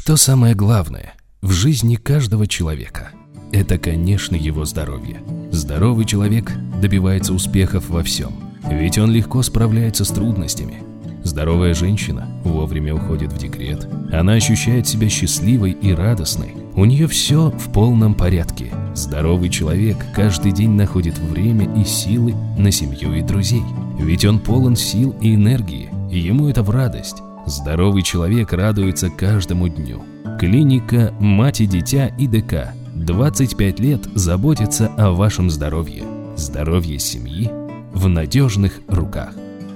Что самое главное в жизни каждого человека? Это, конечно, его здоровье. Здоровый человек добивается успехов во всем, ведь он легко справляется с трудностями. Здоровая женщина вовремя уходит в декрет. Она ощущает себя счастливой и радостной. У нее все в полном порядке. Здоровый человек каждый день находит время и силы на семью и друзей. Ведь он полон сил и энергии, и ему это в радость. Здоровый человек радуется каждому дню. Клиника «Мать и дитя» ИДК 25 лет заботится о вашем здоровье. Здоровье семьи в надежных руках.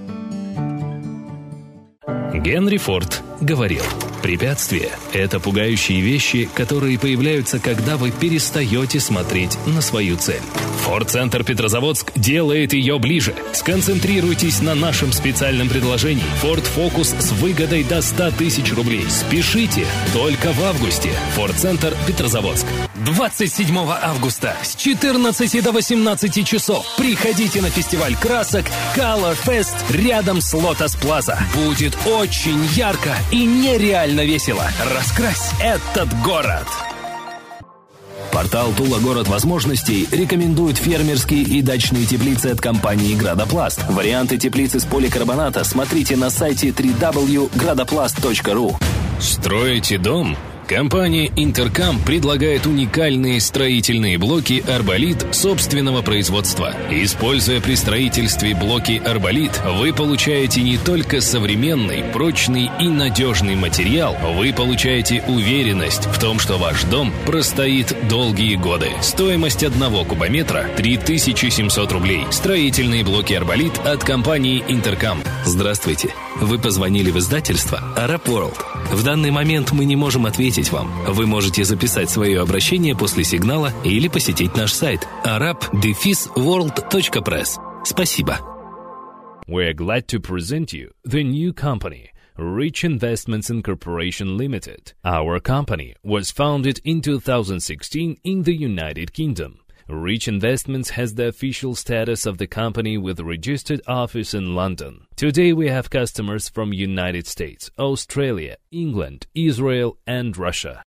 Генри Форд говорил: препятствия – это пугающие вещи, которые появляются, когда вы перестаете смотреть на свою цель. Форд-центр Петрозаводск делает ее ближе. Сконцентрируйтесь на нашем специальном предложении Ford Focus с выгодой до 100 тысяч рублей. Спешите, только в августе. Форд-центр Петрозаводск. 27 августа с 14 до 18 часов приходите на фестиваль красок Color Fest рядом с Lotus Plaza. Будет очень ярко и нереально весело. Раскрась этот город! Портал «Тула. Город возможностей» рекомендует фермерские и дачные теплицы от компании «Градопласт». Варианты теплиц из поликарбоната смотрите на сайте www.gradoplast.ru. Строите дом? Компания «Интеркам» предлагает уникальные строительные блоки «Арболит» собственного производства. Используя при строительстве блоки «Арболит», вы получаете не только современный, прочный и надежный материал, вы получаете уверенность в том, что ваш дом простоит долгие годы. Стоимость 1 кубометра – 3700 рублей. Строительные блоки «Арболит» от компании «Интеркам». Здравствуйте. Вы позвонили в издательство «Араб Ворлд». В данный момент мы не можем ответить вам. Вы можете записать свое обращение после сигнала или посетить наш сайт arab-world.press. Спасибо. We're glad to present you the new company, Rich Investments Incorporation Limited. Our company was founded in 2016 in the United Kingdom. Rich Investments has the official status of the company with a registered office in London. Today we have customers from United States, Australia, England, Israel and Russia.